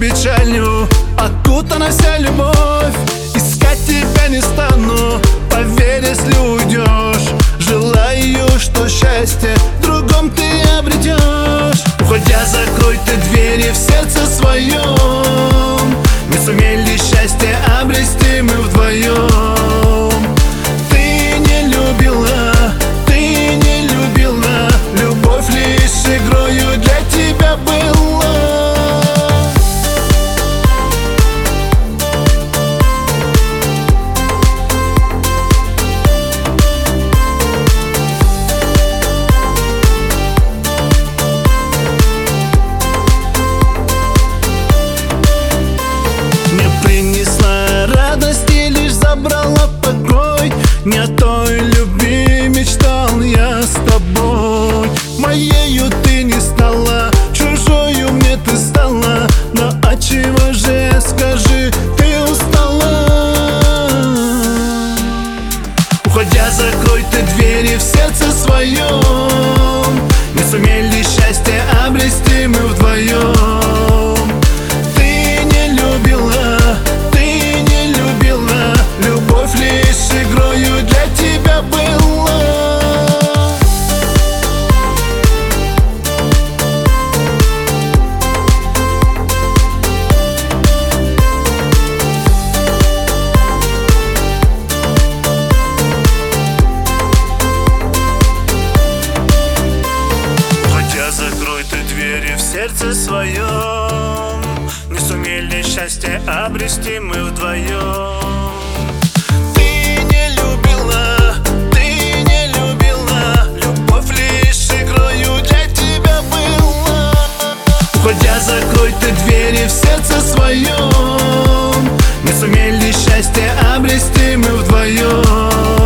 печалью окутана вся любовь. Искать тебя не стану, поверь, если уйдешь. Желаю, что счастье в другом ты обретешь. Уходя, закрой ты двери в сердце своем. Не сумели счастье обрести мы вдвоем. Ты не любила, любовь лишь игрою для тебя была. Забрала покой, не о той любви мечтал я с тобой. Моею ты не стала, чужою мне ты стала. Но отчего же, скажи, ты устала? Уходя, закрой ты двери в сердце своем. Не сумели счастье обрести мы вдвоем. Ты не любила, любовь лишь игрою для тебя была. Хотя закрой ты двери в сердце своем. Не сумели счастье обрести мы вдвоем. Уходя, закрой ты двери в сердце своем. Не сумели счастье обрести мы вдвоем.